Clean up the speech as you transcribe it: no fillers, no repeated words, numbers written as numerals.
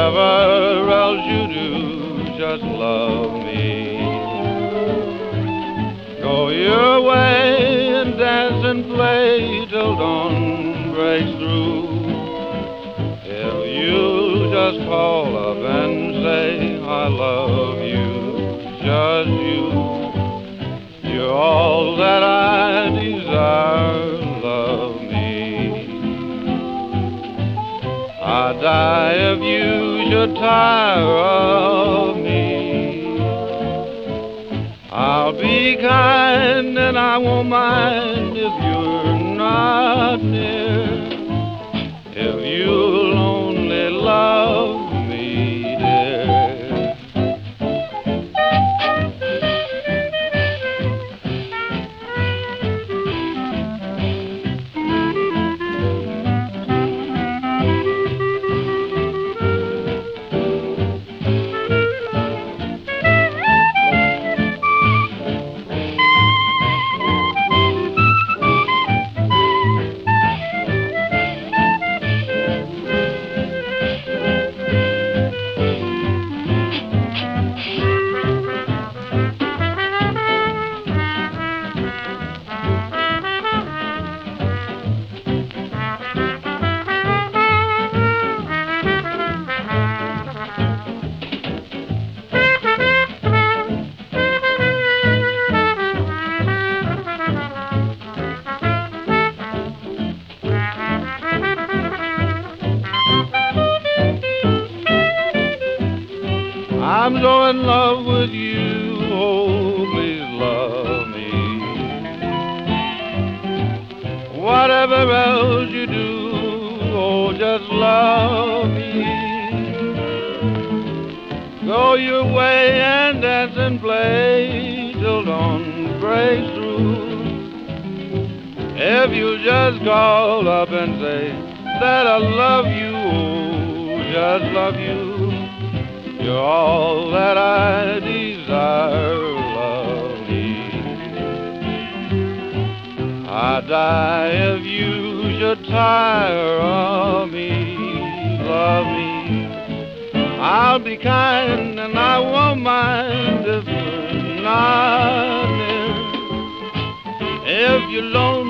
whatever else you do, just love me. Go your way and dance and play till dawn breaks through. If you just call up and say I love you, just you, you're all that I desire, love me. I'd die if you should tire of me. I'll be kind and I won't mind if you're not near. If you'll only love me, dear. I'm so in love with you, oh, please love me. Whatever else you do, oh, just love me. Go your way and dance and play till dawn breaks through. If you just call up and say that I love you, oh, just love you. You're all that I desire, love me. I'd die if you should tire of me, love me. I'll be kind and I won't mind if you're not near. If you're lonely,